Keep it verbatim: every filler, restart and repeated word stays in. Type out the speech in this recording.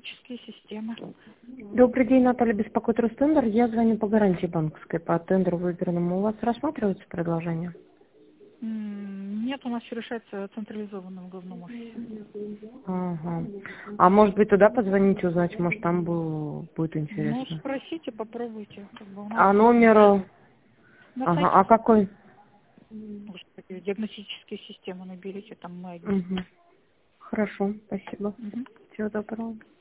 диагностические системы. Добрый день, Наталья, беспокоит Ростендер. Я звоню по гарантии банковской, по тендеру выбранному. У вас рассматриваются предложения? М, Нет, у нас все решается централизованно в главном офисе. Ага. А может быть, туда позвоните, узнать, может, там был, будет Ну, интересно. спросите, попробуйте. Как бы у нас А номер... на Ага, сайте, а какой? господи, диагностические системы наберите, там мы одни. Угу. Хорошо, спасибо. Мгм. Всего доброго.